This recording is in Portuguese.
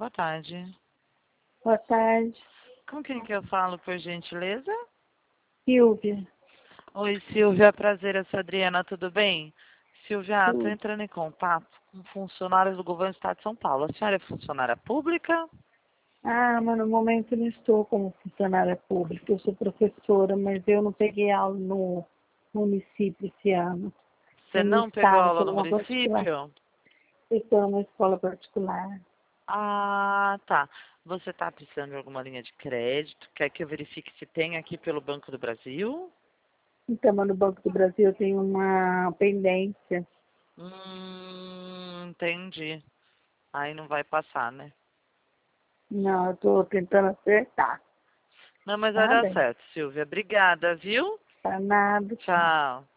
Boa tarde. Boa tarde, Com quem que eu falo, por gentileza? Silvia. Oi, Silvia. Prazer, eu sou a Adriana, tudo bem? Silvia, estou Tudo. entrando em contato com funcionários do governo do Estado de São Paulo. A senhora é funcionária pública? Mas no momento eu não estou como funcionária pública, eu sou professora, mas eu não peguei aula no município esse ano. Você No não pegou estado, aula estou no numa particular. município? Eu estou numa escola particular. Ah, tá. Você está precisando de alguma linha de crédito? Quer que eu verifique se tem aqui pelo Banco do Brasil? Então, mas no Banco do Brasil eu tenho uma pendência. Entendi. Aí não vai passar, né? Não, eu estou tentando acertar. Não, mas vai Tá dar bem. certo, Silvia. Obrigada, viu? Tá nada. Tchau.